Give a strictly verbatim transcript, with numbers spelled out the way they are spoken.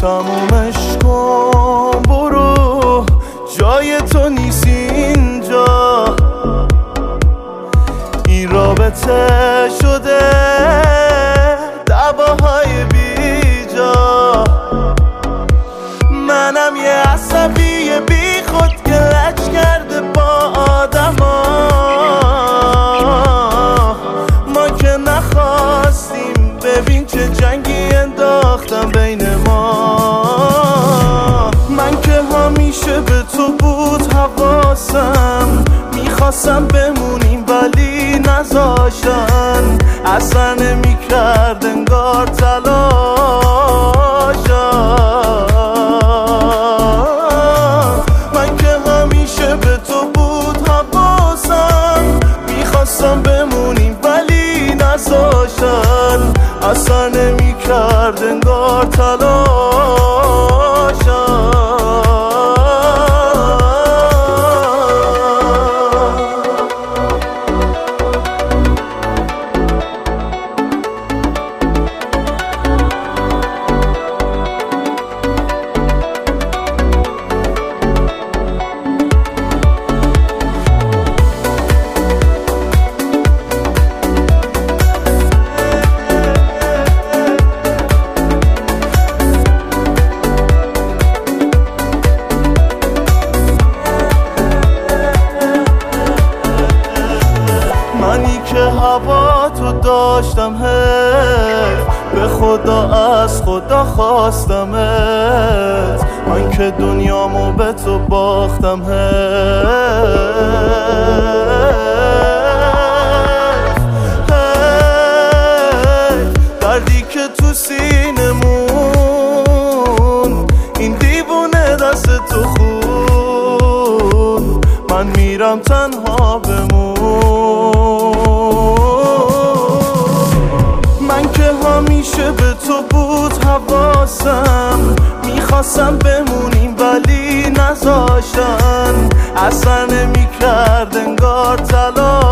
تمومش کن برو، جای تو نیست اینجا. این رابطه شده دعواهای بیجا. منم یه عصبی بی خود که لج کرده با آدما. ما که نخواستیم، ببین چه جنگی انداختم بین ما. من که همیشه به تو بود حواسم، میخواستم بمونیم ولی نذاشتن. اصلا نمیکرد انگار تلاشم. من که همیشه به تو بود حواسم، میخواستم بمونیم ولی نذاشتن. اصلا نمیکرد انگار تلاشم. منی که هوا تو داشتم هی، به خدا از خدا خواستمت. من که دنیامو به تو باختم هی. دردی که تو سینمون، این دیوونه دست تو خون. من میرم تنها بمون. من که همیشه به تو بود حواسم، میخواستم بمونیم ولی نذاشتن. اصلا نمیکرد انگار تلاش.